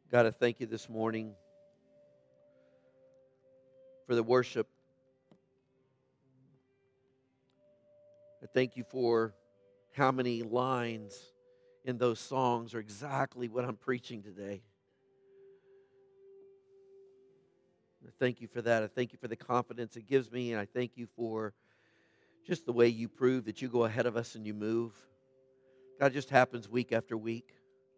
God, I thank you this morning for the worship. I thank you for how many lines in those songs are exactly what I'm preaching today. I thank you for that. I thank you for the confidence it gives me, and I thank you for just the way you prove that you go ahead of us and you move. God, it just happens week after week.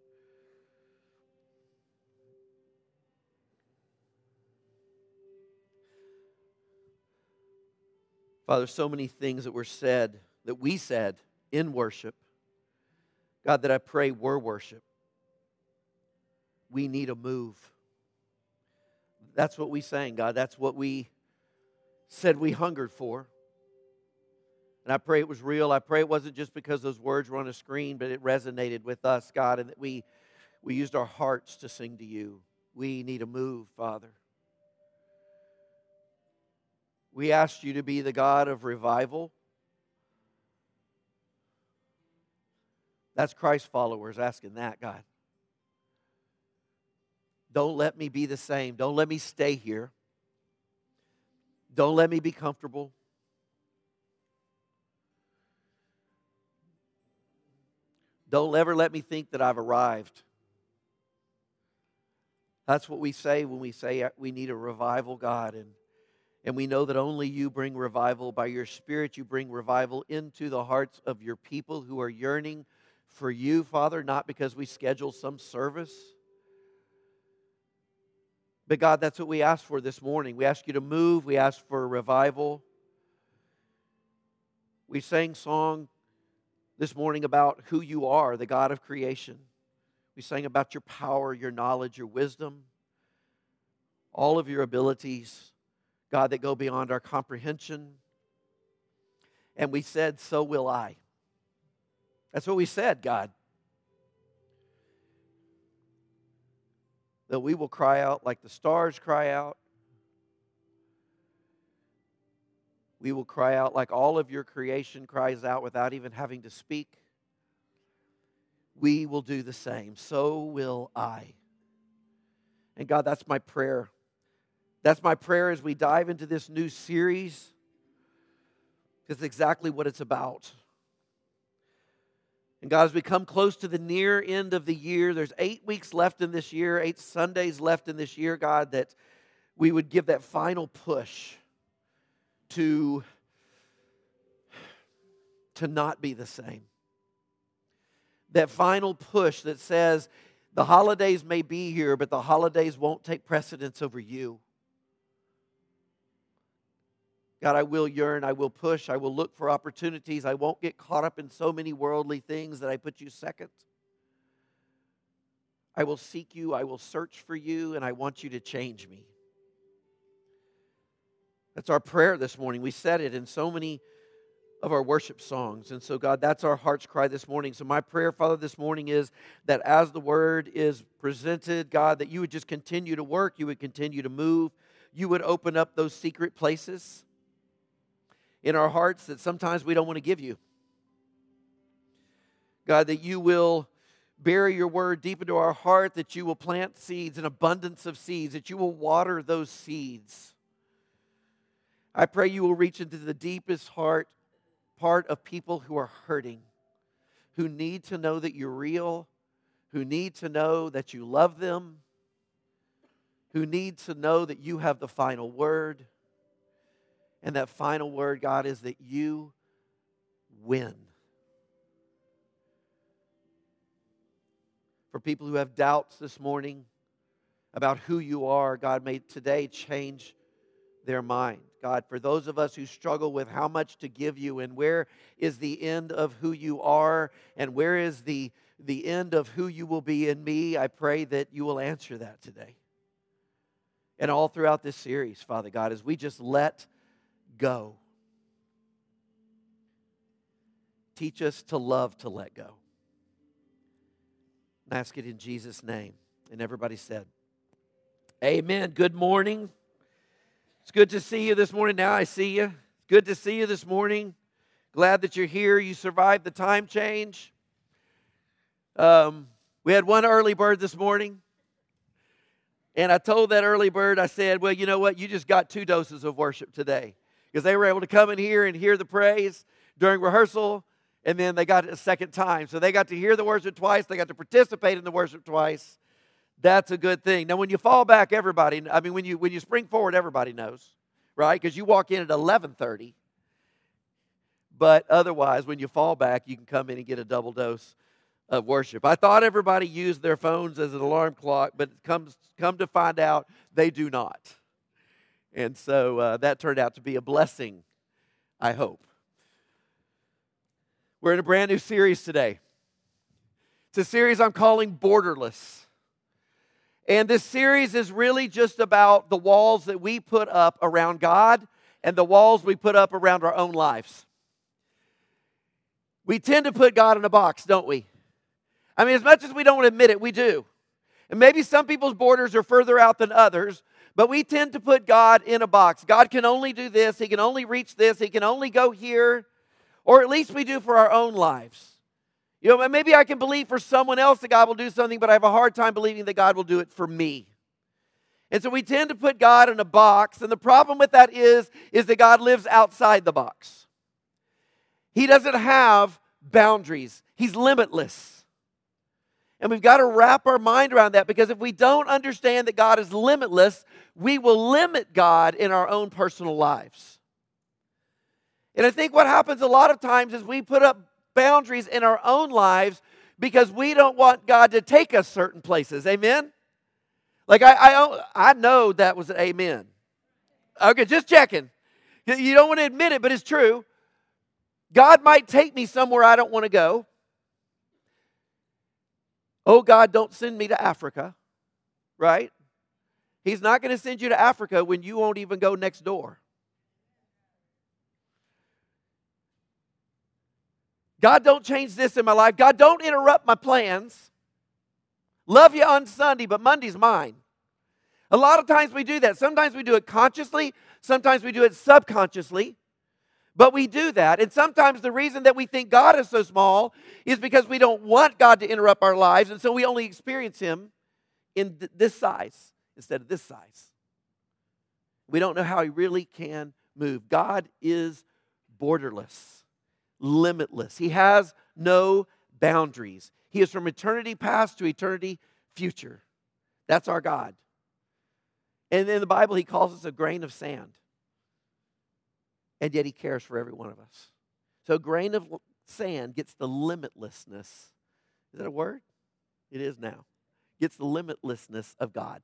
Father, so many things that were said, that we said in worship, God, that I pray were worship. We need a move. That's what we sang, God. That's what we said we hungered for. And I pray it was real. I pray it wasn't just because those words were on a screen, but it resonated with us, God, and that we used our hearts to sing to you. We need a move, Father. We asked you to be the God of revival. That's Christ followers asking that, God. Don't let me be the same. Don't let me stay here. Don't let me be comfortable. Don't ever let me think that I've arrived. That's what we say when we say we need a revival, God. And we know that only you bring revival. By your Spirit, you bring revival into the hearts of your people who are yearning for you, Father, not because we schedule some service. But God, that's what we ask for this morning. We ask you to move. We ask for revival. We sang song this morning about who you are, the God of creation. We sang about your power, your knowledge, your wisdom, all of your abilities, God, that go beyond our comprehension. And we said, so will I. That's what we said, God. That we will cry out like the stars cry out. We will cry out like all of your creation cries out without even having to speak. We will do the same. So will I. And God, that's my prayer. That's my prayer as we dive into this new series. Because it's exactly what it's about. And God, as we come close to the near end of the year, there's 8 weeks left in this year, 8 Sundays left in this year, God, that we would give that final push to not be the same. That final push that says the holidays may be here, but the holidays won't take precedence over you. God, I will yearn, I will push, I will look for opportunities. I won't get caught up in so many worldly things that I put you second. I will seek you, I will search for you, and I want you to change me. That's our prayer this morning. We said it in so many of our worship songs. And so, God, that's our heart's cry this morning. So my prayer, Father, this morning is that as the word is presented, God, that you would just continue to work, you would continue to move, you would open up those secret places in our hearts that sometimes we don't want to give you. God, that you will bury your word deep into our heart, that you will plant seeds, an abundance of seeds, that you will water those seeds. I pray you will reach into the deepest part of people who are hurting, who need to know that you're real, who need to know that you love them, who need to know that you have the final word. And that final word, God, is that you win. For people who have doubts this morning about who you are, God, may today change their mind. God, for those of us who struggle with how much to give you and where is the end of who you are and where is the end of who you will be in me, I pray that you will answer that today. And all throughout this series, Father God, as we just let go. Teach us to love to let go. And ask it in Jesus' name. And everybody said, amen. Good morning. It's good to see you this morning. Now I see you. It's good to see you this morning. Glad that you're here. You survived the time change. We had one early bird this morning. And I told that early bird, I said, well, you know what? You just got 2 doses of worship today. Because they were able to come in here and hear the praise during rehearsal, and then they got it a second time. So they got to hear the worship twice. They got to participate in the worship twice. That's a good thing. Now, when you fall back, when you spring forward, everybody knows, right? Because you walk in at 11:30. But otherwise, when you fall back, you can come in and get a double dose of worship. I thought everybody used their phones as an alarm clock, but come to find out they do not. And so that turned out to be a blessing, I hope. We're in a brand new series today. It's a series I'm calling Borderless. And this series is really just about the walls that we put up around God and the walls we put up around our own lives. We tend to put God in a box, don't we? I mean, as much as we don't admit it, we do. And maybe some people's borders are further out than others, but we tend to put God in a box. God can only do this. He can only reach this. He can only go here. Or at least we do for our own lives. You know, maybe I can believe for someone else that God will do something, but I have a hard time believing that God will do it for me. And so we tend to put God in a box, and the problem with that is that God lives outside the box. He doesn't have boundaries. He's limitless. And we've got to wrap our mind around that, because if we don't understand that God is limitless, we will limit God in our own personal lives. And I think what happens a lot of times is we put up boundaries in our own lives because we don't want God to take us certain places. Amen? Like I know that was an amen. Okay, just checking. You don't want to admit it, but it's true. God might take me somewhere I don't want to go. Oh, God, don't send me to Africa, right? He's not going to send you to Africa when you won't even go next door. God, don't change this in my life. God, don't interrupt my plans. Love you on Sunday, but Monday's mine. A lot of times we do that. Sometimes we do it consciously. Sometimes we do it subconsciously. But we do that. And sometimes the reason that we think God is so small is because we don't want God to interrupt our lives. And so we only experience Him in this size instead of this size. We don't know how He really can move. God is borderless, limitless. He has no boundaries. He is from eternity past to eternity future. That's our God. And in the Bible, He calls us a grain of sand. And yet He cares for every one of us. So a grain of sand gets the limitlessness. Is that a word? It is now. Gets the limitlessness of God.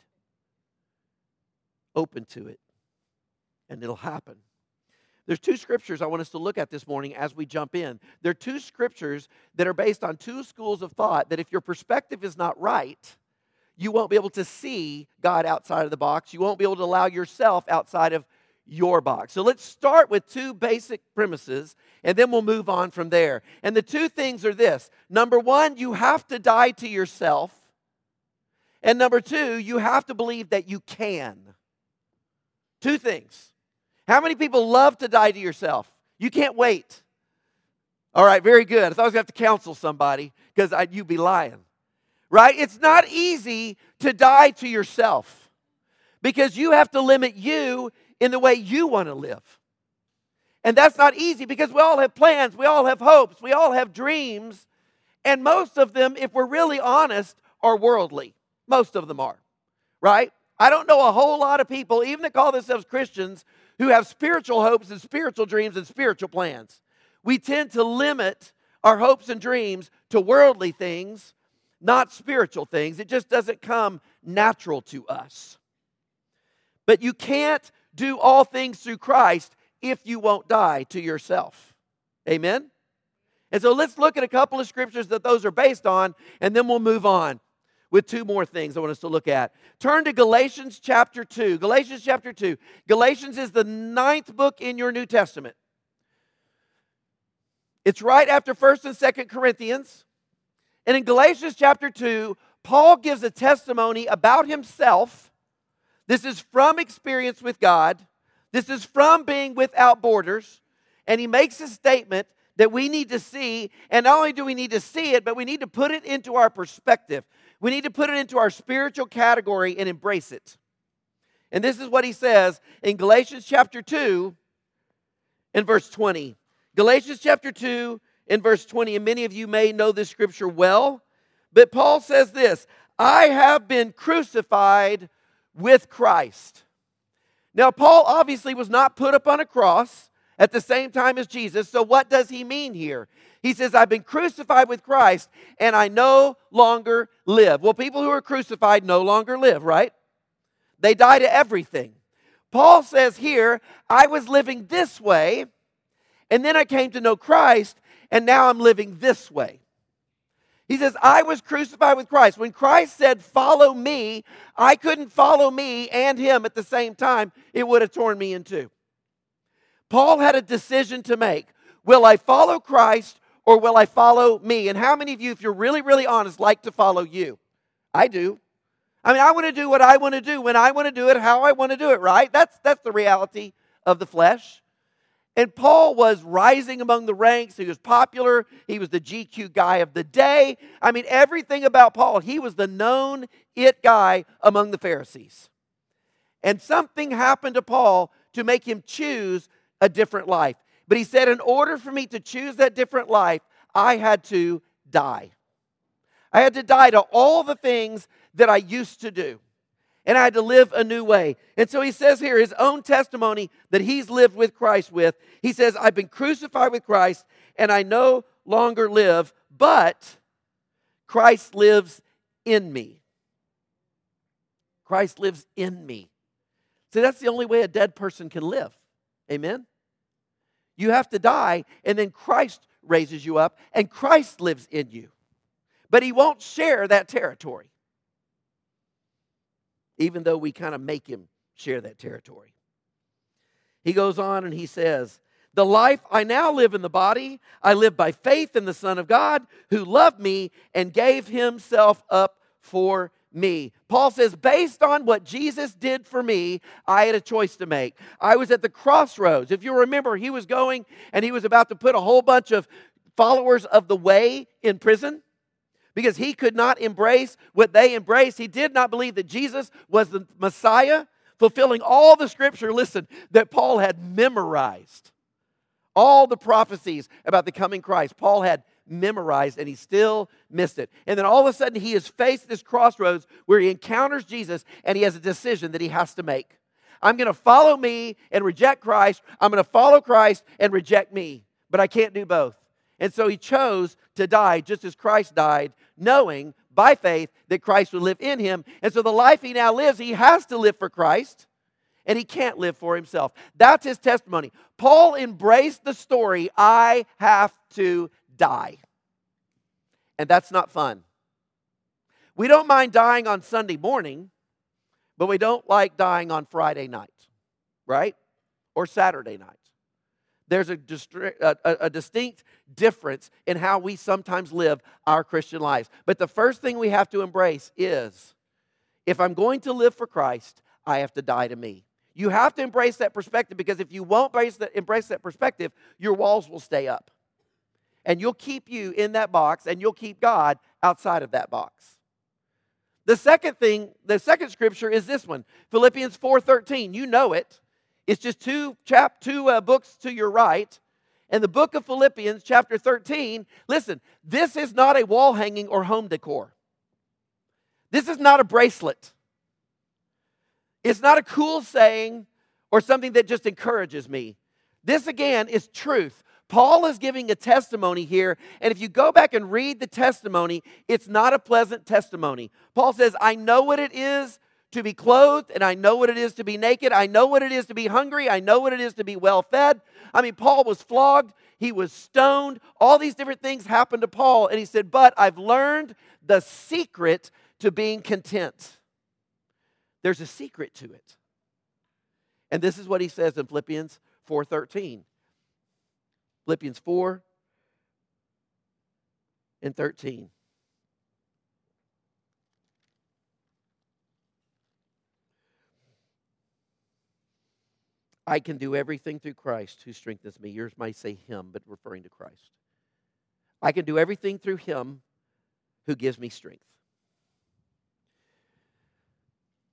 Open to it. And it'll happen. There's 2 scriptures I want us to look at this morning as we jump in. There are 2 scriptures that are based on 2 schools of thought that if your perspective is not right, you won't be able to see God outside of the box. You won't be able to allow yourself outside of your box. So let's start with 2 basic premises, and then we'll move on from there. And the 2 things are this. Number 1, you have to die to yourself. And number 2, you have to believe that you can. 2 things. How many people love to die to yourself? You can't wait. All right, very good. I thought I was going to have to counsel somebody because you'd be lying. Right? It's not easy to die to yourself because you have to limit you in the way you want to live. And that's not easy because we all have plans, we all have hopes, we all have dreams, and most of them, if we're really honest, are worldly. Most of them are, right? I don't know a whole lot of people, even that call themselves Christians, who have spiritual hopes and spiritual dreams and spiritual plans. We tend to limit our hopes and dreams to worldly things, not spiritual things. It just doesn't come natural to us. But you can't do all things through Christ if you won't die to yourself. Amen? And so let's look at a couple of scriptures that those are based on, and then we'll move on with 2 more things I want us to look at. Turn to Galatians chapter 2. Galatians chapter 2. Galatians is the 9th book in your New Testament. It's right after 1st and 2nd Corinthians. And in Galatians chapter 2, Paul gives a testimony about himself. This is from experience with God. This is from being without borders. And he makes a statement that we need to see. And not only do we need to see it, but we need to put it into our perspective. We need to put it into our spiritual category and embrace it. And this is what he says in Galatians chapter 2 and verse 20. Galatians chapter 2 and verse 20, and many of you may know this scripture well, but Paul says this, I have been crucified with Christ. Now, Paul obviously was not put up on a cross at the same time as Jesus, so what does he mean here? He says, I've been crucified with Christ, and I no longer live. Well, people who are crucified no longer live, right? They die to everything. Paul says here, I was living this way, and then I came to know Christ, and now I'm living this way. He says, I was crucified with Christ. When Christ said, follow me, I couldn't follow me and him at the same time. It would have torn me in two. Paul had a decision to make. Will I follow Christ or will I follow me? And how many of you, if you're really, really honest, like to follow you? I do. I mean, I want to do what I want to do, when I want to do it, how I want to do it, right? That's the reality of the flesh. And Paul was rising among the ranks. He was popular. He was the GQ guy of the day. I mean, everything about Paul, he was the known it guy among the Pharisees. And something happened to Paul to make him choose a different life. But he said, in order for me to choose that different life, I had to die. I had to die to all the things that I used to do. And I had to live a new way. And so he says here, his own testimony that he's lived with Christ with. He says, I've been crucified with Christ, and I no longer live, but Christ lives in me. Christ lives in me. See, that's the only way a dead person can live. Amen? You have to die, and then Christ raises you up, and Christ lives in you. But he won't share that territory, even though we kind of make him share that territory. He goes on and he says, the life I now live in the body, I live by faith in the Son of God who loved me and gave himself up for me. Paul says, based on what Jesus did for me, I had a choice to make. I was at the crossroads. If you remember, he was going and he was about to put a whole bunch of followers of the way in prison, because he could not embrace what they embraced. He did not believe that Jesus was the Messiah, fulfilling all the scripture, listen, that Paul had memorized. All the prophecies about the coming Christ, Paul had memorized, and he still missed it. And then all of a sudden, he is faced this crossroads where he encounters Jesus, and he has a decision that he has to make. I'm going to follow me and reject Christ. I'm going to follow Christ and reject me. But I can't do both. And so he chose to die just as Christ died, knowing by faith that Christ would live in him. And so the life he now lives, he has to live for Christ, and he can't live for himself. That's his testimony. Paul embraced the story, I have to die. And that's not fun. We don't mind dying on Sunday morning, but we don't like dying on Friday night, right? Or Saturday night. There's a distinct difference in how we sometimes live our Christian lives. But the first thing we have to embrace is, if I'm going to live for Christ, I have to die to me. You have to embrace that perspective, because if you won't embrace that perspective, your walls will stay up. And you'll keep you in that box, and you'll keep God outside of that box. The second scripture is this one, Philippians 4:13. You know it. It's just two books to your right. And the book of Philippians, chapter 13, listen, this is not a wall hanging or home decor. This is not a bracelet. It's not a cool saying or something that just encourages me. This, again, is truth. Paul is giving a testimony here, and if you go back and read the testimony, it's not a pleasant testimony. Paul says, I know what it is to be clothed, and I know what it is to be naked. I know what it is to be hungry. I know what it is to be well fed. I mean, Paul was flogged. He was stoned. All these different things happened to Paul. And he said, but I've learned the secret to being content. There's a secret to it. And this is what he says in Philippians 4:13. Philippians 4 and 13. I can do everything through Christ who strengthens me. Yours might say him, but referring to Christ. I can do everything through him who gives me strength.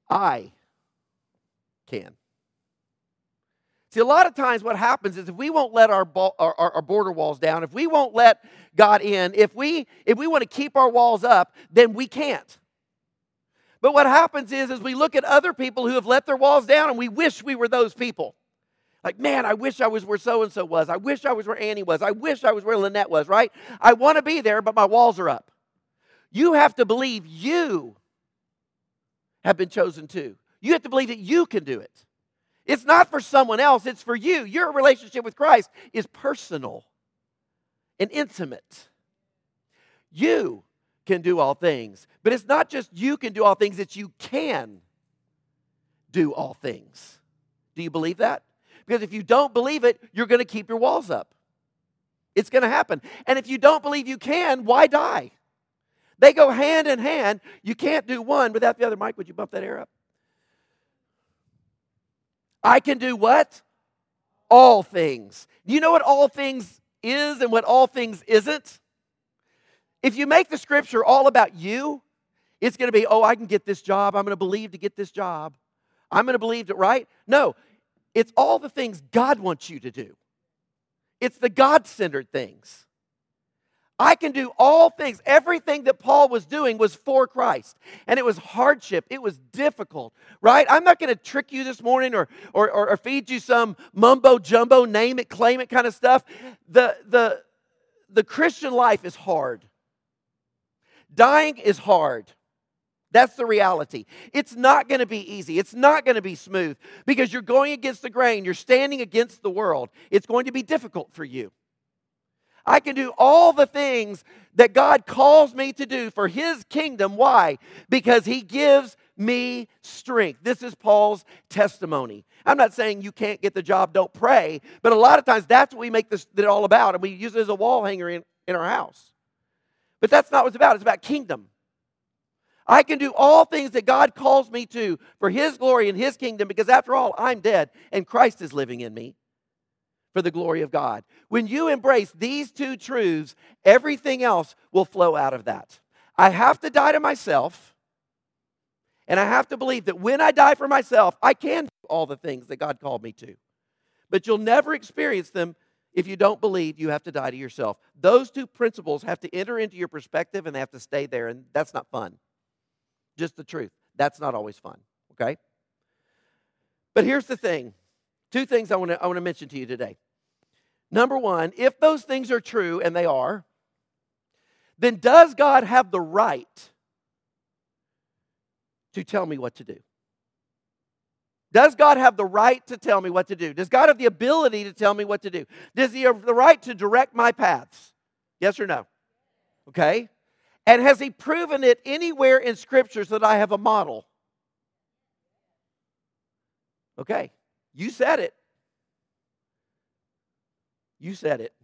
I can. See, a lot of times what happens is if we won't let our border walls down, if we won't let God in, if we want to keep our walls up, then we can't. But what happens is we look at other people who have let their walls down and we wish we were those people. Like, man, I wish I was where so-and-so was. I wish I was where Annie was. I wish I was where Lynette was, right? I want to be there, but my walls are up. You have to believe you have been chosen too. You have to believe that you can do it. It's not for someone else, it's for you. Your relationship with Christ is personal and intimate. You can do all things. But it's not just you can do all things, it's you can do all things. Do you believe that? Because if you don't believe it, you're going to keep your walls up. It's going to happen. And if you don't believe you can, why die? They go hand in hand. You can't do one without the other. Mike, would you bump that air up? I can do what? All things. Do you know what all things is and what all things isn't? If you make the scripture all about you, it's going to be, oh, I can get this job. I'm going to believe to get this job. I'm going to believe it, right? No, it's all the things God wants you to do. It's the God-centered things. I can do all things. Everything that Paul was doing was for Christ. And it was hardship. It was difficult, right? I'm not going to trick you this morning or feed you some mumbo-jumbo, name it, claim it kind of stuff. The Christian life is hard. Dying is hard. That's the reality. It's not going to be easy. It's not going to be smooth because you're going against the grain. You're standing against the world. It's going to be difficult for you. I can do all the things that God calls me to do for His kingdom. Why? Because He gives me strength. This is Paul's testimony. I'm not saying you can't get the job, don't pray, but a lot of times that's what we make it all about, and we use it as a wall hanger in our house. But that's not what it's about. It's about kingdom. I can do all things that God calls me to for His glory and His kingdom because after all, I'm dead and Christ is living in me. For the glory of God. When you embrace these two truths, everything else will flow out of that. I have to die to myself, and I have to believe that when I die for myself, I can do all the things that God called me to. But you'll never experience them if you don't believe you have to die to yourself. Those two principles have to enter into your perspective, and they have to stay there, and that's not fun. Just the truth. That's not always fun, okay? But here's the thing. Two things I want to mention to you today. Number one, if those things are true, and they are, then does God have the right to tell me what to do? Does God have the right to tell me what to do? Does God have the ability to tell me what to do? Does He have the right to direct my paths? Yes or no? Okay. And has He proven it anywhere in Scripture so that I have a model? Okay. You said it. You said it.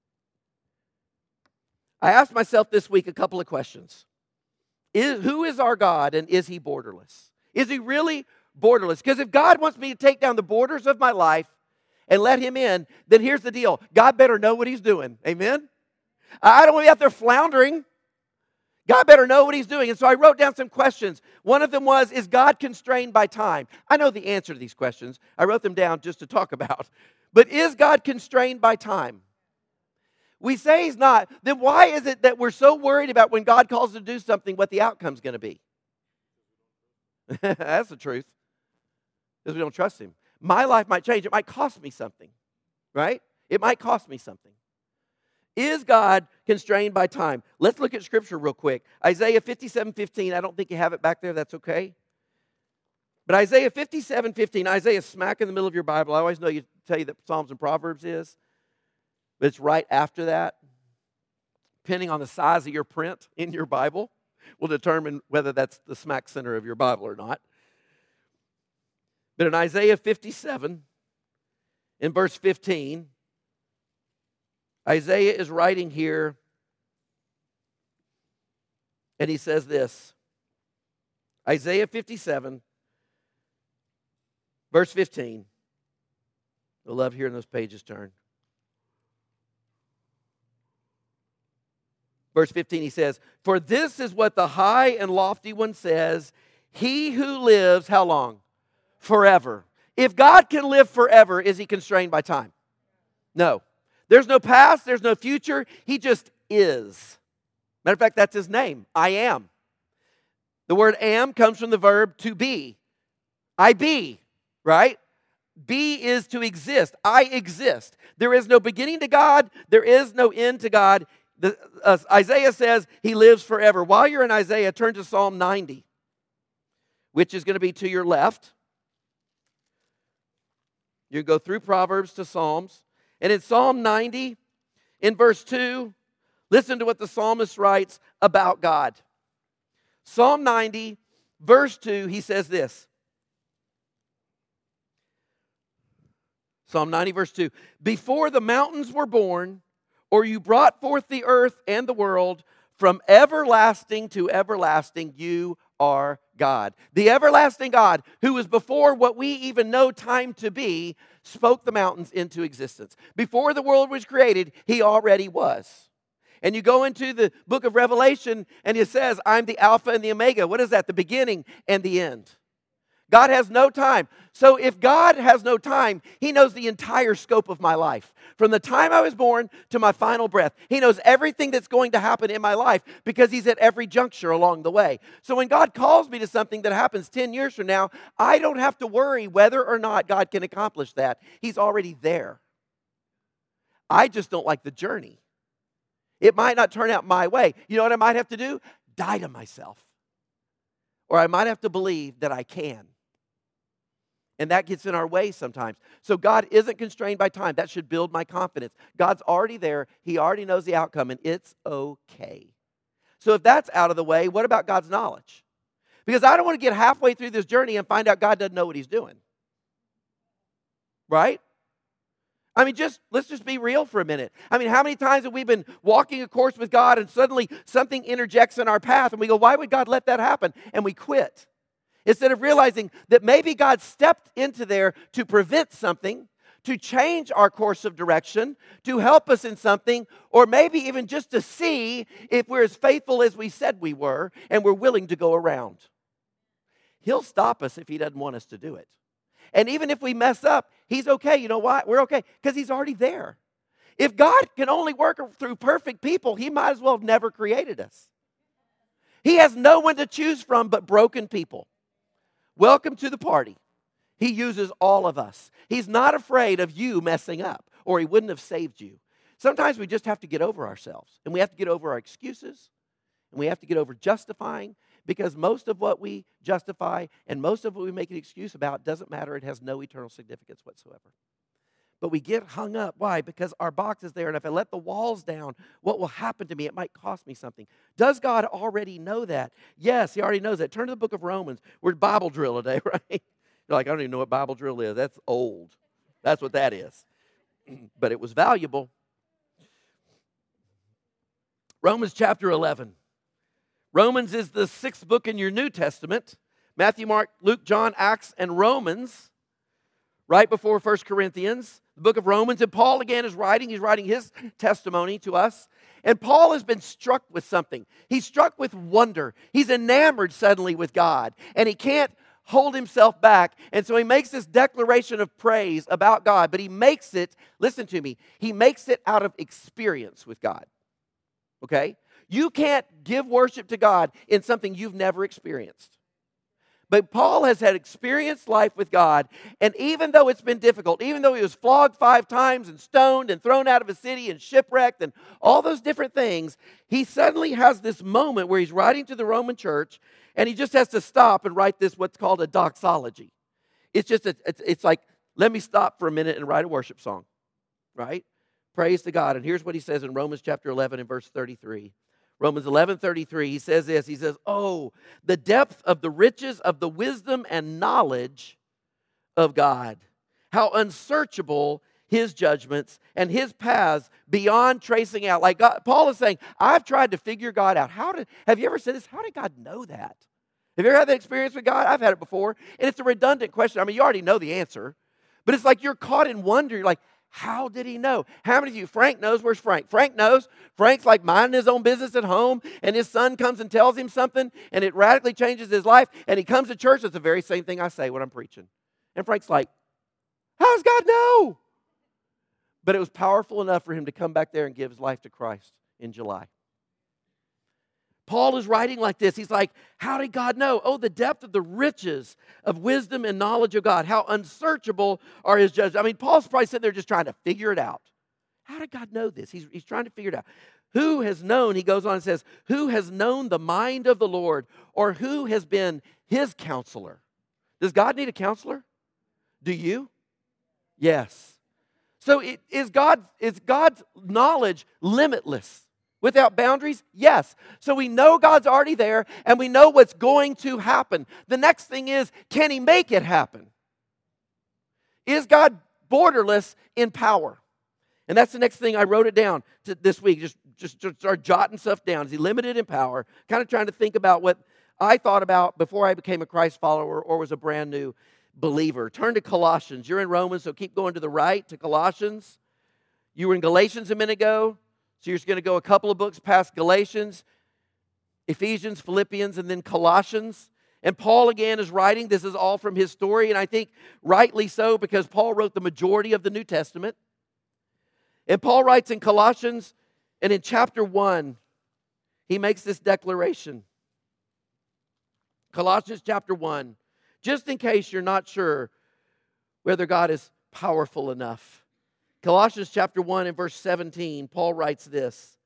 I asked myself this week a couple of questions. Who is our God, and is He borderless? Is He really borderless? Because if God wants me to take down the borders of my life and let Him in, then here's the deal. God better know what He's doing. Amen? I don't want to be out there floundering. God better know what He's doing. And so I wrote down some questions. One of them was, is God constrained by time? I know the answer to these questions. I wrote them down just to talk about. But is God constrained by time? We say He's not. Then why is it that we're so worried about when God calls us to do something, what the outcome's going to be? That's the truth. Because we don't trust Him. My life might change. It might cost me something. Right? It might cost me something. Is God constrained by time? Let's look at Scripture real quick. Isaiah 57:15. I don't think you have it back there. That's okay. But Isaiah 57:15. Isaiah's smack in the middle of your Bible. I always tell you that Psalms and Proverbs is. But it's right after that. Depending on the size of your print in your Bible will determine whether that's the smack center of your Bible or not. But in Isaiah 57, in verse 15, Isaiah is writing here, and he says this. Isaiah 57, verse 15. I love hearing those pages turn. Verse 15, he says, "For this is what the high and lofty one says, He who lives, how long? Forever. If God can live forever, is he constrained by time? No. There's no past, there's no future. He just is. Matter of fact, that's his name. I am. The word am comes from the verb to be. I be, right? Be is to exist. I exist. There is no beginning to God. There is no end to God. Isaiah says he lives forever. While you're in Isaiah, turn to Psalm 90, which is going to be to your left. You go through Proverbs to Psalms. And in Psalm 90, in verse 2, listen to what the psalmist writes about God. Psalm 90, verse 2, he says this. Psalm 90, verse 2. Before the mountains were born, or you brought forth the earth and the world, from everlasting to everlasting, you are God. The everlasting God, who was before what we even know time to be, spoke the mountains into existence. Before the world was created, he already was. And you go into the book of Revelation, and it says, I'm the Alpha and the Omega. What is that? The beginning and the end. God has no time. So if God has no time, he knows the entire scope of my life. From the time I was born to my final breath. He knows everything that's going to happen in my life because he's at every juncture along the way. So when God calls me to something that happens 10 years from now, I don't have to worry whether or not God can accomplish that. He's already there. I just don't like the journey. It might not turn out my way. You know what I might have to do? Die to myself. Or I might have to believe that I can. And that gets in our way sometimes. So God isn't constrained by time. That should build my confidence. God's already there. He already knows the outcome, and it's okay. So if that's out of the way, what about God's knowledge? Because I don't want to get halfway through this journey and find out God doesn't know what he's doing. Right? I mean, let's just be real for a minute. I mean, how many times have we been walking a course with God and suddenly something interjects in our path and we go, why would God let that happen? And we quit. Instead of realizing that maybe God stepped into there to prevent something, to change our course of direction, to help us in something, or maybe even just to see if we're as faithful as we said we were and we're willing to go around. He'll stop us if he doesn't want us to do it. And even if we mess up, he's okay. You know why? We're okay because he's already there. If God can only work through perfect people, he might as well have never created us. He has no one to choose from but broken people. Welcome to the party. He uses all of us. He's not afraid of you messing up, or he wouldn't have saved you. Sometimes we just have to get over ourselves, and we have to get over our excuses, and we have to get over justifying, because most of what we justify and most of what we make an excuse about doesn't matter. It has no eternal significance whatsoever. But we get hung up. Why? Because our box is there, and if I let the walls down, what will happen to me? It might cost me something. Does God already know that? Yes, he already knows that. Turn to the book of Romans. We're at Bible drill today, right? You're like, I don't even know what Bible drill is. That's old. That's what that is. But it was valuable. Romans chapter 11. Romans is the 6th book in your New Testament. Matthew, Mark, Luke, John, Acts, and Romans. Right before 1 Corinthians, the book of Romans. And Paul again is writing. He's writing his testimony to us. And Paul has been struck with something. He's struck with wonder. He's enamored suddenly with God. And he can't hold himself back. And so he makes this declaration of praise about God. But he makes it, listen to me, he makes it out of experience with God. Okay? You can't give worship to God in something you've never experienced. But Paul has had experienced life with God, and even though it's been difficult, even though he was flogged 5 times and stoned and thrown out of a city and shipwrecked and all those different things, he suddenly has this moment where he's writing to the Roman church, and he just has to stop and write this, what's called a doxology. It's just, it's like, let me stop for a minute and write a worship song, right? Praise to God. And here's what he says in Romans chapter 11 and verse 33. Romans 11:33, he says this. He says, oh, the depth of the riches of the wisdom and knowledge of God. How unsearchable his judgments and his paths beyond tracing out. Like God, Paul is saying, I've tried to figure God out. Have you ever said this? How did God know that? Have you ever had that experience with God? I've had it before. And it's a redundant question. I mean, you already know the answer. But it's like you're caught in wonder. You're like, How did he know? How many of you, Frank knows, where's Frank? Frank knows. Frank's like minding his own business at home, and his son comes and tells him something, and it radically changes his life, and he comes to church. It's the very same thing I say when I'm preaching. And Frank's like, how does God know? But it was powerful enough for him to come back there and give his life to Christ in July. Paul is writing like this. He's like, how did God know? Oh, the depth of the riches of wisdom and knowledge of God. How unsearchable are his judgments. I mean, Paul's probably sitting there just trying to figure it out. How did God know this? He's trying to figure it out. Who has known, he goes on and says, who has known the mind of the Lord, or who has been his counselor? Does God need a counselor? Do you? Yes. So is God's knowledge limitless? Without boundaries? Yes. So we know God's already there, and we know what's going to happen. The next thing is, can he make it happen? Is God borderless in power? And that's the next thing. I wrote it down this week. Just start jotting stuff down. Is he limited in power? Kind of trying to think about what I thought about before I became a Christ follower or was a brand new believer. Turn to Colossians. You're in Romans, so keep going to the right to Colossians. You were in Galatians a minute ago. So you're just going to go a couple of books past Galatians, Ephesians, Philippians, and then Colossians. And Paul again is writing. This is all from his story, and I think rightly so, because Paul wrote the majority of the New Testament. And Paul writes in Colossians, and in chapter 1, he makes this declaration. Colossians chapter 1, just in case you're not sure whether God is powerful enough. Colossians chapter 1 and verse 17, Paul writes this.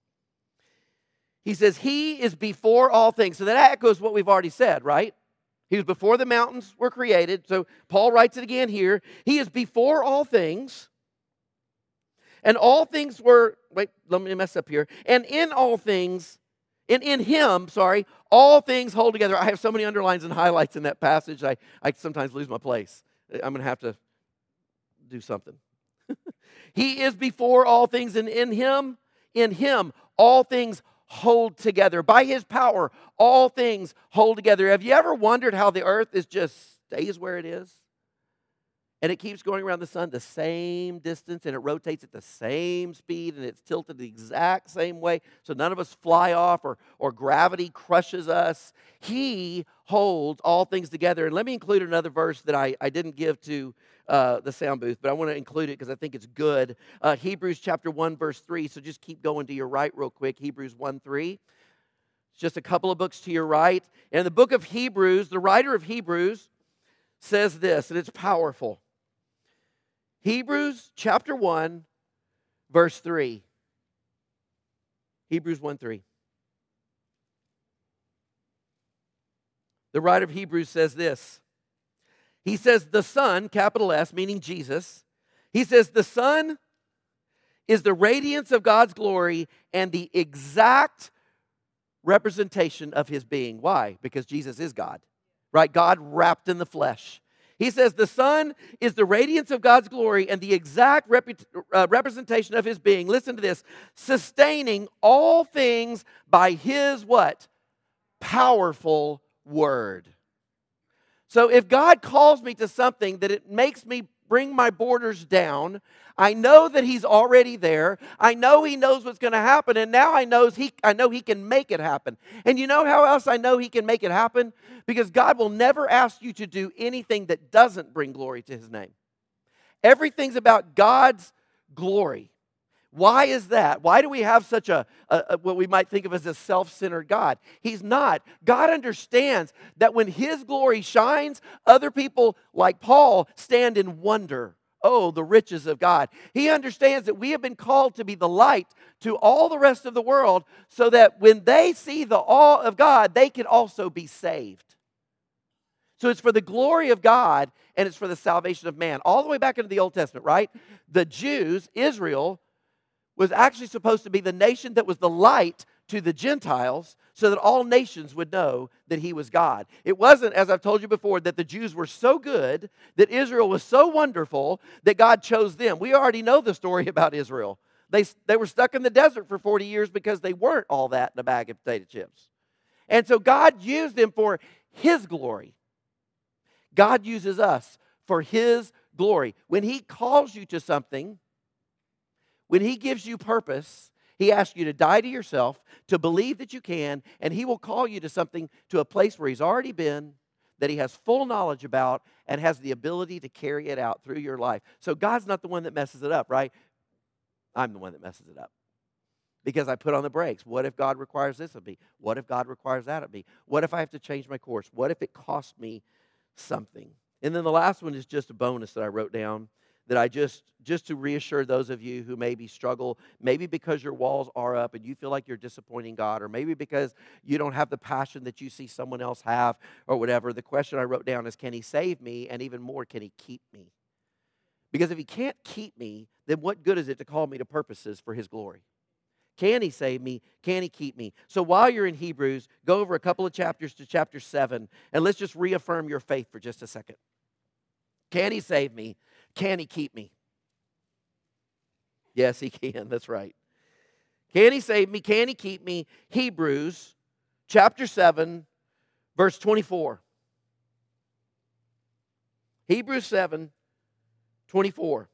He says, he is before all things. So that echoes what we've already said, right? He was before the mountains were created. So Paul writes it again here. He is before all things. And all things were, wait, let me mess up here. And in all things, in him, all things hold together. I have so many underlines and highlights in that passage, I sometimes lose my place. I'm going to have to do something. He is before all things, and in him, all things hold together. By his power, all things hold together. Have you ever wondered how the earth stays where it is? And it keeps going around the sun the same distance, and it rotates at the same speed, and it's tilted the exact same way, so none of us fly off or gravity crushes us. He holds all things together. And let me include another verse that I didn't give to the sound booth, but I want to include it because I think it's good. Hebrews chapter 1, verse 3. So just keep going to your right real quick. Hebrews 1:3. It's just a couple of books to your right. And in the book of Hebrews, the writer of Hebrews says this, and it's powerful. Hebrews chapter 1, verse 3. Hebrews 1:3. The writer of Hebrews says this. He says the Son, capital S, meaning Jesus. He says the Son is the radiance of God's glory and the exact representation of his being. Why? Because Jesus is God, right? God wrapped in the flesh. He says the Son is the radiance of God's glory and the exact representation of his being. Listen to this. Sustaining all things by his what? Powerful word. So if God calls me to something that it makes me bring my borders down, I know that he's already there. I know he knows what's going to happen, and now I know he can make it happen. And you know how else I know he can make it happen? Because God will never ask you to do anything that doesn't bring glory to his name. Everything's about God's glory. Why is that? Why do we have such a what we might think of as a self-centered God? He's not. God understands that when his glory shines, other people like Paul stand in wonder. Oh, the riches of God. He understands that we have been called to be the light to all the rest of the world so that when they see the awe of God, they can also be saved. So it's for the glory of God and it's for the salvation of man. All the way back into the Old Testament, right? The Jews, Israel, was actually supposed to be the nation that was the light to the Gentiles so that all nations would know that he was God. It wasn't, as I've told you before, that the Jews were so good, that Israel was so wonderful, that God chose them. We already know the story about Israel. They were stuck in the desert for 40 years because they weren't all that in a bag of potato chips. And so God used them for his glory. God uses us for his glory. When He calls you to something, when He gives you purpose, He asks you to die to yourself, to believe that you can, and He will call you to something, to a place where He's already been, that He has full knowledge about, and has the ability to carry it out through your life. So God's not the one that messes it up, right? I'm the one that messes it up. Because I put on the brakes. What if God requires this of me? What if God requires that of me? What if I have to change my course? What if it costs me something? And then the last one is just a bonus that I wrote down, that I just to reassure those of you who maybe struggle, maybe because your walls are up and you feel like you're disappointing God, or maybe because you don't have the passion that you see someone else have, or whatever. The question I wrote down is, can He save me? And even more, can He keep me? Because if He can't keep me, then what good is it to call me to purposes for His glory? Can He save me? Can He keep me? So while you're in Hebrews, go over a couple of chapters to chapter 7, and let's just reaffirm your faith for just a second. Can He save me? Can He keep me? Yes, He can. That's right. Can He save me? Can He keep me? Hebrews chapter 7, verse 24. Hebrews 7, 24.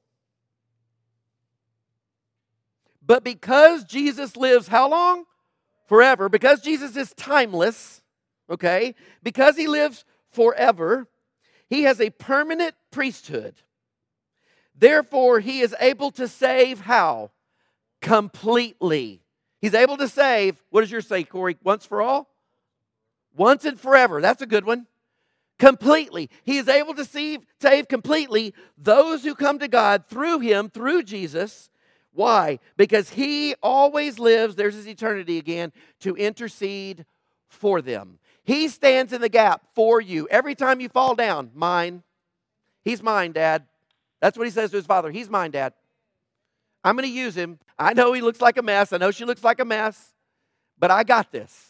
But because Jesus lives how long? Forever. Because Jesus is timeless, okay? Because He lives forever, He has a permanent priesthood. Therefore, He is able to save how? Completely. He's able to save, what does yours say, Corey? Once for all? Once and forever. That's a good one. Completely. He is able to save completely those who come to God through Him, through Jesus. Why? Because He always lives, there's His eternity again, to intercede for them. He stands in the gap for you. Every time you fall down, mine. He's mine, Dad. That's what He says to His Father. He's mine, Dad. I'm going to use Him. I know he looks like a mess. I know she looks like a mess. But I got this.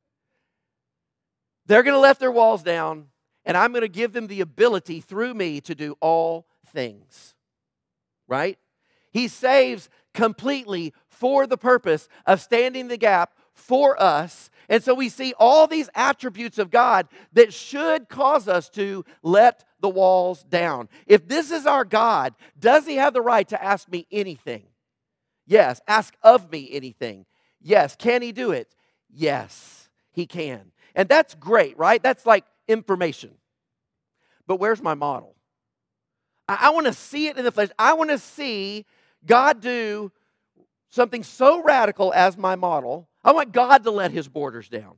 They're going to let their walls down, and I'm going to give them the ability through me to do all things. Right? He saves completely for the purpose of standing the gap for us. And so we see all these attributes of God that should cause us to let the walls down. If this is our God, does He have the right to ask me anything? Yes. Ask of me anything? Yes. Can He do it? Yes, He can. And that's great, right? That's like information. But where's my model? I want to see it in the flesh. I want to see God do something so radical as my model. I want God to let His borders down.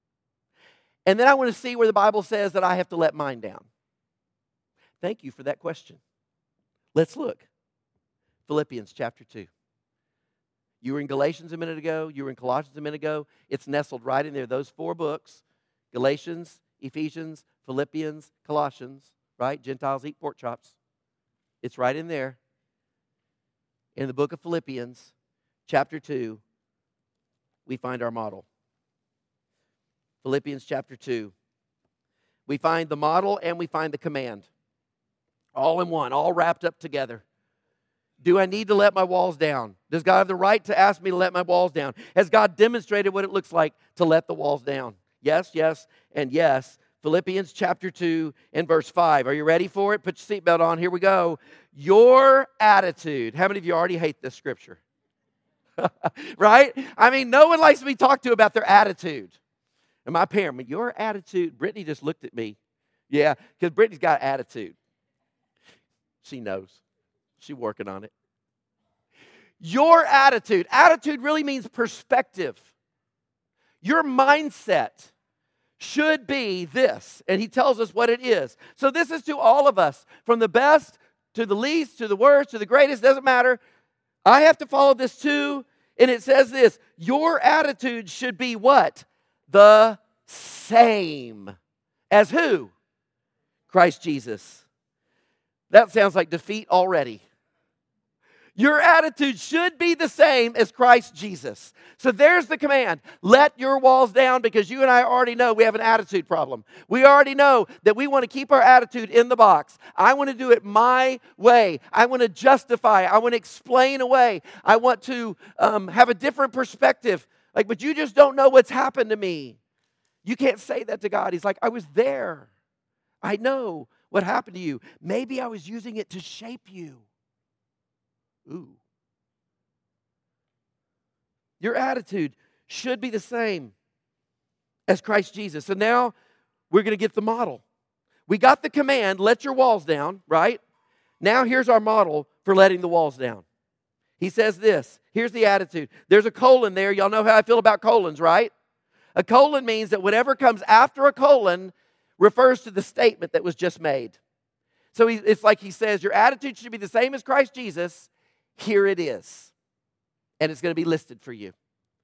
And then I want to see where the Bible says that I have to let mine down. Thank you for that question. Let's look. Philippians chapter 2. You were in Galatians a minute ago. You were in Colossians a minute ago. It's nestled right in there. Those 4 books, Galatians, Ephesians, Philippians, Colossians, right? Gentiles eat pork chops. It's right in there. In the book of Philippians, chapter 2, we find our model. Philippians chapter 2. We find the model and we find the command. All in one, all wrapped up together. Do I need to let my walls down? Does God have the right to ask me to let my walls down? Has God demonstrated what it looks like to let the walls down? Yes, yes, and yes. Philippians chapter 2 and verse 5. Are you ready for it? Put your seatbelt on. Here we go. Your attitude. How many of you already hate this scripture? Right? I mean, no one likes to be talked to about their attitude. And my parent, your attitude. Brittany just looked at me. Yeah, because Brittany's got attitude. She knows. She's working on it. Your attitude. Attitude really means perspective. Your mindset should be this. And he tells us what it is. So this is to all of us. From the best to the least, to the worst, to the greatest. Doesn't matter. I have to follow this too. And it says this. Your attitude should be what? The same. As who? Christ Jesus. That sounds like defeat already. Your attitude should be the same as Christ Jesus. So there's the command. Let your walls down, because you and I already know we have an attitude problem. We already know that we want to keep our attitude in the box. I want to do it my way. I want to justify. I want to explain away. I want to have a different perspective. Like, but you just don't know what's happened to me. You can't say that to God. He's like, I was there. I know What happened to you? Maybe I was using it to shape you. Ooh. Your attitude should be the same as Christ Jesus. So now we're going to get the model. We got the command, let your walls down, right? Now here's our model for letting the walls down. He says this. Here's the attitude. There's a colon there. Y'all know how I feel about colons, right? A colon means that whatever comes after a colon refers to the statement that was just made. So it's like he says, your attitude should be the same as Christ Jesus. Here it is. And it's going to be listed for you.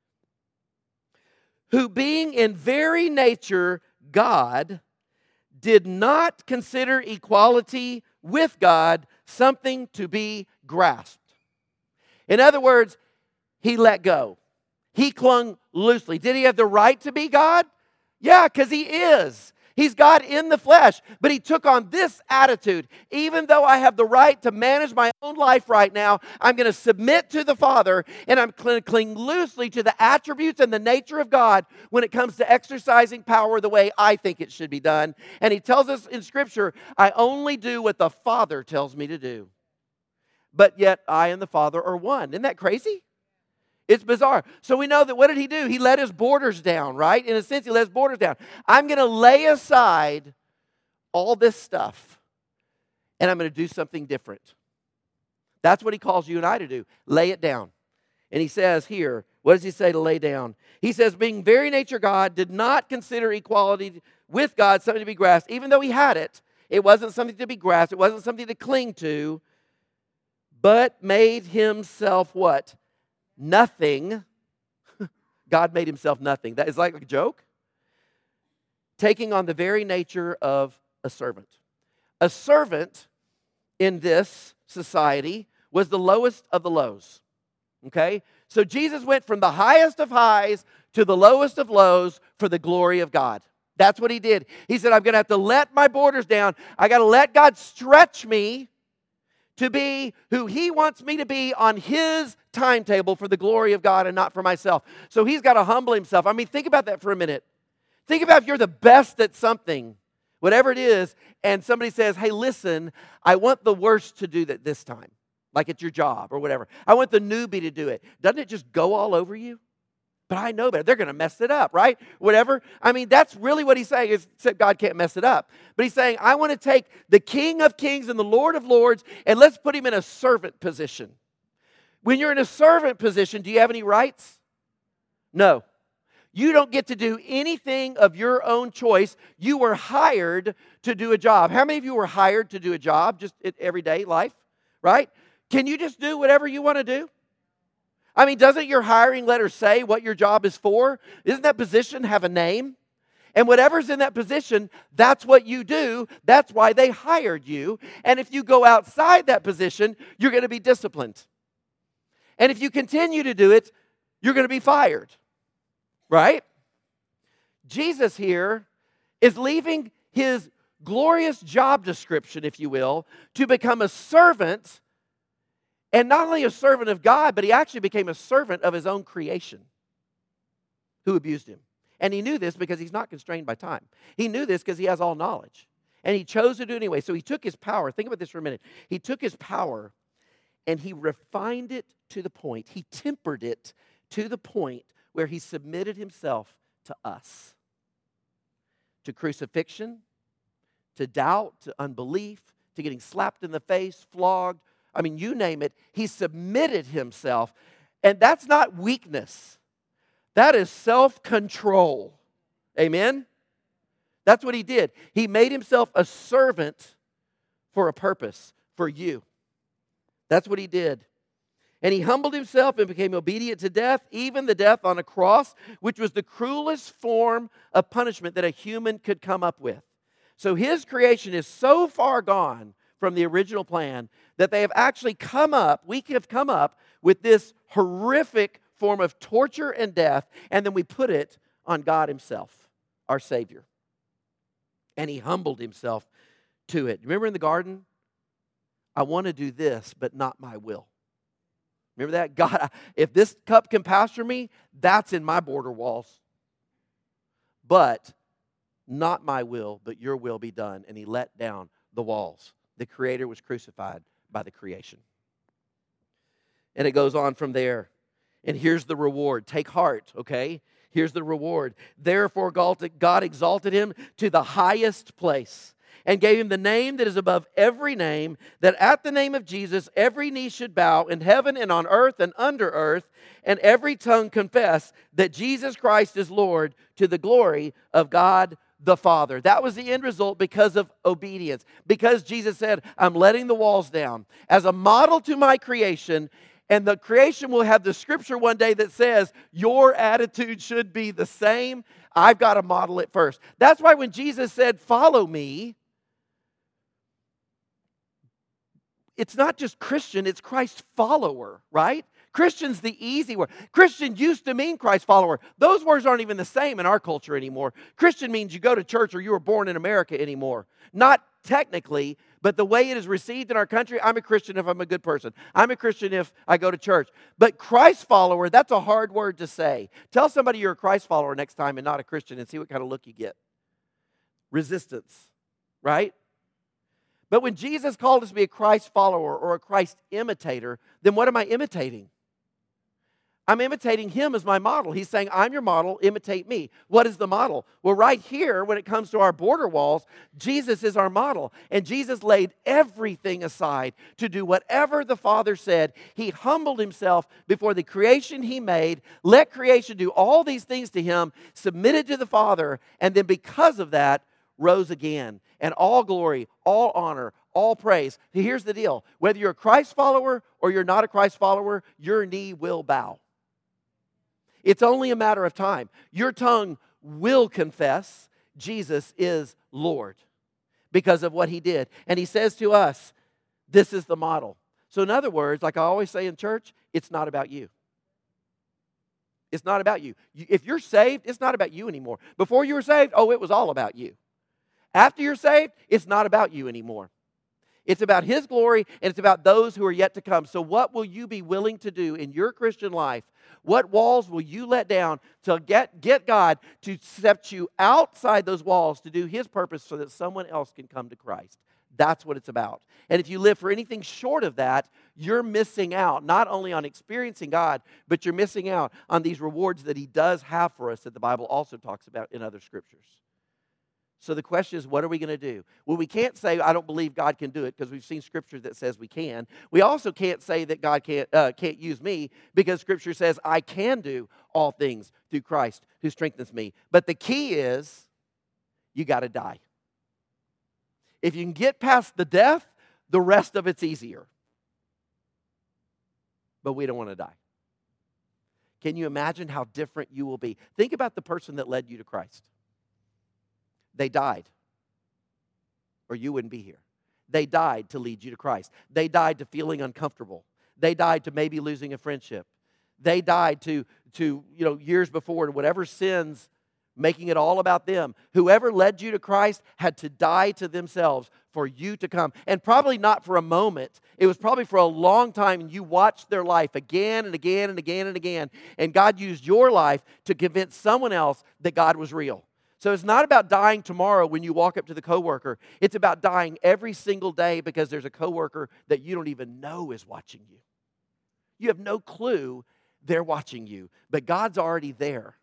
Who being in very nature God, did not consider equality with God something to be grasped. In other words, he let go. He clung loosely. Did he have the right to be God? Yeah, because he is. He's God in the flesh. But he took on this attitude. Even though I have the right to manage my own life right now, I'm going to submit to the Father, and I'm going to cling loosely to the attributes and the nature of God when it comes to exercising power the way I think it should be done. And he tells us in Scripture, I only do what the Father tells me to do. But yet I and the Father are one. Isn't that crazy? It's bizarre. So we know that what did he do? He let his borders down, right? In a sense, he let his borders down. I'm going to lay aside all this stuff, and I'm going to do something different. That's what he calls you and I to do. Lay it down. And he says here, what does he say to lay down? He says, being very nature God, did not consider equality with God something to be grasped. Even though he had it, it wasn't something to be grasped. It wasn't something to cling to, but made himself what? Nothing. God made himself nothing. That is like a joke. Taking on the very nature of a servant. A servant in this society was the lowest of the lows. Okay? So Jesus went from the highest of highs to the lowest of lows for the glory of God. That's what he did. He said, I'm going to have to let my borders down. I got to let God stretch me to be who he wants me to be on his timetable for the glory of God and not for myself. So he's got to humble himself. I mean, think about that for a minute. Think about if you're the best at something, whatever it is, and somebody says, hey, listen, I want the worst to do that this time, like at your job or whatever. I want the newbie to do it. Doesn't it just go all over you? But I know better. They're going to mess it up, right? Whatever. I mean, that's really what he's saying, except God can't mess it up. But he's saying, I want to take the King of Kings and the Lord of Lords, and let's put him in a servant position. When you're in a servant position, do you have any rights? No. You don't get to do anything of your own choice. You were hired to do a job. How many of you were hired to do a job just in everyday life, right? Can you just do whatever you want to do? I mean, doesn't your hiring letter say what your job is for? Doesn't that position have a name? And whatever's in that position, that's what you do. That's why they hired you. And if you go outside that position, you're going to be disciplined. And if you continue to do it, you're going to be fired. Right? Jesus here is leaving his glorious job description, if you will, to become a servant. And not only a servant of God, but he actually became a servant of his own creation who abused him. And he knew this because he's not constrained by time. He knew this because he has all knowledge. And he chose to do it anyway. So he took his power. Think about this for a minute. He took his power and he refined it to the point. He tempered it to the point where he submitted himself to us. To crucifixion, to doubt, to unbelief, to getting slapped in the face, flogged. I mean, you name it, he submitted himself. And that's not weakness. That is self-control. Amen? That's what he did. He made himself a servant for a purpose, for you. That's what he did. And he humbled himself and became obedient to death, even the death on a cross, which was the cruelest form of punishment that a human could come up with. So his creation is so far gone from the original plan that they have actually we have come up with this horrific form of torture and death, and then we put it on God himself, our Savior. And he humbled himself to it. Remember in the garden? I want to do this, but not my will. Remember that? God, if this cup can pass through me, that's in my border walls. But not my will, but your will be done. And he let down the walls. The Creator was crucified by the creation. And it goes on from there. And here's the reward. Take heart, okay? Here's the reward. Therefore, God exalted him to the highest place and gave him the name that is above every name, that at the name of Jesus every knee should bow in heaven and on earth and under earth, and every tongue confess that Jesus Christ is Lord, to the glory of God the Father. That was the end result because of obedience. Because Jesus said, I'm letting the walls down as a model to my creation. And the creation will have the scripture one day that says, your attitude should be the same. I've got to model it first. That's why when Jesus said, follow me, it's not just Christian, it's Christ follower, right? Christian's the easy word. Christian used to mean Christ follower. Those words aren't even the same in our culture anymore. Christian means you go to church or you were born in America anymore. Not technically, but the way it is received in our country, I'm a Christian if I'm a good person. I'm a Christian if I go to church. But Christ follower, that's a hard word to say. Tell somebody you're a Christ follower next time and not a Christian and see what kind of look you get. Resistance, right? But when Jesus called us to be a Christ follower or a Christ imitator, then what am I imitating? I'm imitating him as my model. He's saying, I'm your model, imitate me. What is the model? Well, right here, when it comes to our border walls, Jesus is our model. And Jesus laid everything aside to do whatever the Father said. He humbled himself before the creation he made, let creation do all these things to him, submitted to the Father, and then because of that, rose again. And all glory, all honor, all praise. Here's the deal. Whether you're a Christ follower or you're not a Christ follower, your knee will bow. It's only a matter of time. Your tongue will confess Jesus is Lord because of what he did. And he says to us, this is the model. So in other words, like I always say in church, it's not about you. It's not about you. If you're saved, it's not about you anymore. Before you were saved, it was all about you. After you're saved, it's not about you anymore. It's about his glory, and it's about those who are yet to come. So what will you be willing to do in your Christian life? What walls will you let down to get God to set you outside those walls to do his purpose so that someone else can come to Christ? That's what it's about. And if you live for anything short of that, you're missing out, not only on experiencing God, but you're missing out on these rewards that he does have for us that the Bible also talks about in other scriptures. So the question is, what are we going to do? Well, we can't say, I don't believe God can do it, because we've seen Scripture that says we can. We also can't say that God can't use me, because Scripture says I can do all things through Christ who strengthens me. But the key is, you got to die. If you can get past the death, the rest of it's easier. But we don't want to die. Can you imagine how different you will be? Think about the person that led you to Christ. They died, or you wouldn't be here. They died to lead you to Christ. They died to feeling uncomfortable. They died to maybe losing a friendship. They died to years before, to whatever sins, making it all about them. Whoever led you to Christ had to die to themselves for you to come. And probably not for a moment. It was probably for a long time, and you watched their life again and again and again and again. And God used your life to convince someone else that God was real. So it's not about dying tomorrow when you walk up to the coworker. It's about dying every single day because there's a coworker that you don't even know is watching you. You have no clue they're watching you, but God's already there.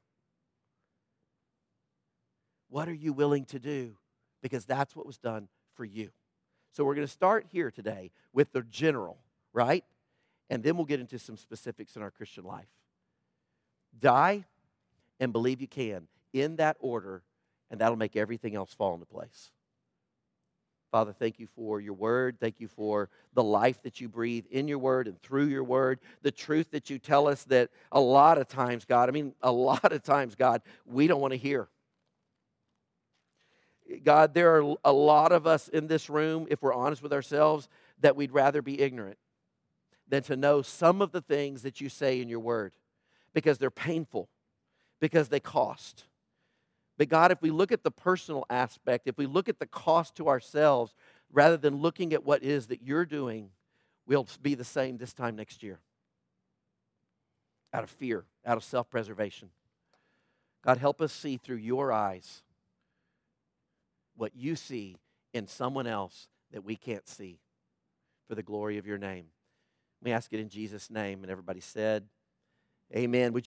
What are you willing to do? Because that's what was done for you. So we're going to start here today with the general, right? And then we'll get into some specifics in our Christian life. Die and believe you can, in that order, and that'll make everything else fall into place. Father, thank you for your word. Thank you for the life that you breathe in your word and through your word. The truth that you tell us that a lot of times, God, we don't want to hear. God, there are a lot of us in this room, if we're honest with ourselves, that we'd rather be ignorant than to know some of the things that you say in your word because they're painful, because they cost. But God, if we look at the personal aspect, if we look at the cost to ourselves, rather than looking at what it is that you're doing, we'll be the same this time next year. Out of fear, out of self-preservation. God, help us see through your eyes what you see in someone else that we can't see for the glory of your name. We ask it in Jesus' name. And everybody said, amen. Would